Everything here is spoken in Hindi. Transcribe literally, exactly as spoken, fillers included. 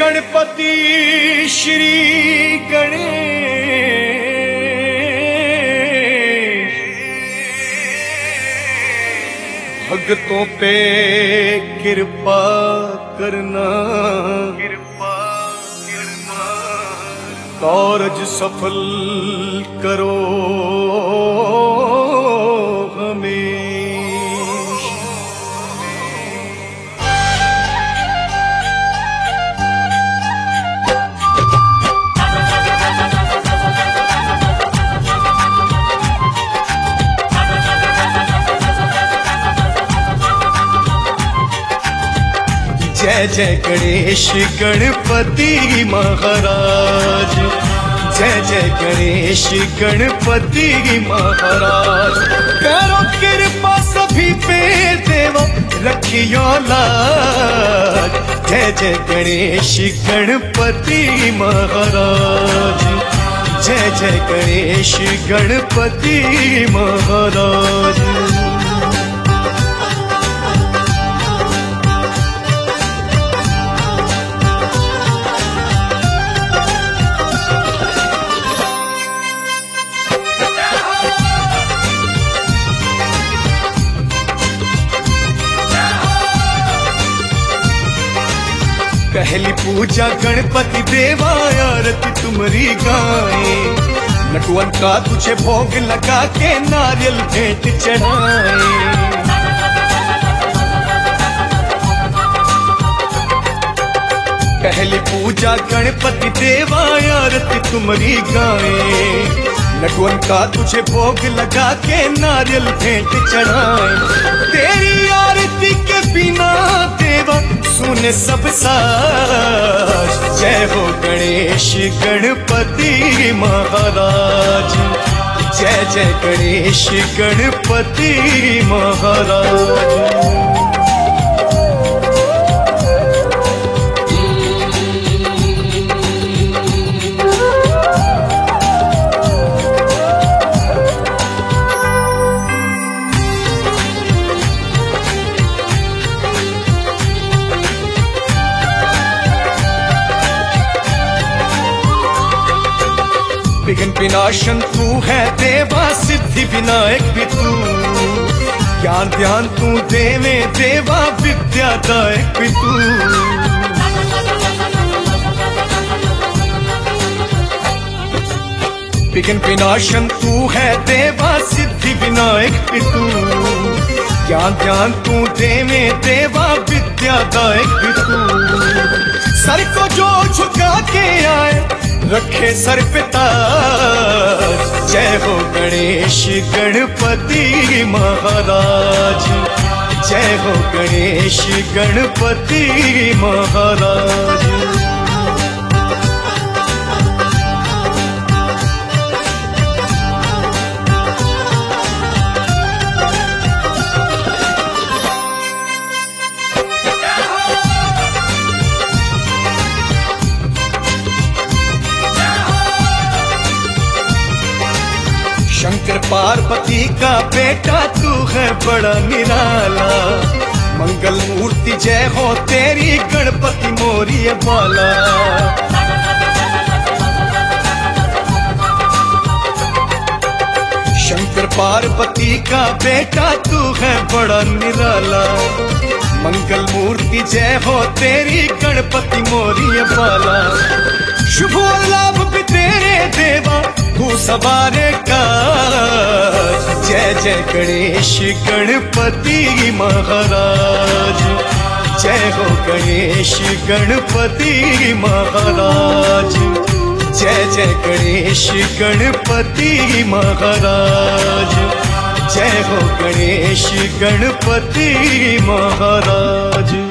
गणपति श्री गणेश, भक्तों पे कृपा करना, कृपा करना, कारज सफल करो हमें। जय जय गणेश गणपति महाराज, जय जय गणेश गणपति महाराज। करो कृपा सभी पे देवा रखियो लाज। जय जय गणेश गणपति महाराज, जय जय गणेश गणपति महाराज। पहली पूजा गणपति देवा आरती तुम्हारी गाए, नटवन का तुझे भोग लगा के नारियल भेंट चढ़ाए। पहली पूजा गणपति देवा आरती तुम्हारी गाए, नटवन का तुझे भोग लगा के नारियल भेंट चढ़ाए। तेरी आरती के बिना देवा सुने सब साज। जय हो गणेश गणपति महाराज, जय जय गणेश गणपति महाराज। विघ्न विनाशन तू है देवा, सिद्धि विनायक भी तू। ज्ञान ध्यान तू देवे देवा, विद्यादायक भी तू। विघ्न विनाशन तू है देवा, सिद्धि विनायक भी तू। ज्ञान ध्यान तू देवे देवा, विद्यादायक भी तू। सर को जो झुका के आए रखे सर पे ताज। जय हो गणेश गणपति महाराज, जय हो गणेश गणपति महाराज। शंकर पार्वती का बेटा तू है बड़ा निराला। मंगल मूर्ति जय हो तेरी गणपति मोरिये बाला। शंकर पार्वती का बेटा तू है बड़ा निराला। मंगल मूर्ति जय हो तेरी गणपति मोरिये बाला। शुभ लाभ भी तेरे देवा तू सवारे का। जय जय गणेश गणपति महाराज, जय हो गणेश गणपति महाराज। जय जय गणेश गणपति महाराज, जय हो गणेश गणपति महाराज।